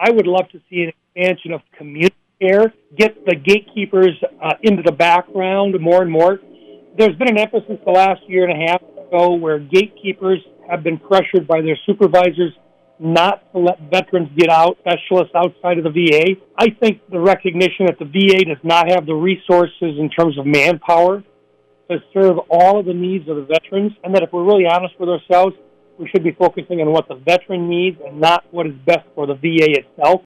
I would love to see an expansion of community care, get the gatekeepers into the background more and more. There's been an emphasis the last year and a half ago where gatekeepers have been pressured by their supervisors not to let veterans get out, specialists outside of the VA. I think the recognition that the VA does not have the resources in terms of manpower to serve all of the needs of the veterans, and that if we're really honest with ourselves, we should be focusing on what the veteran needs and not what is best for the VA itself.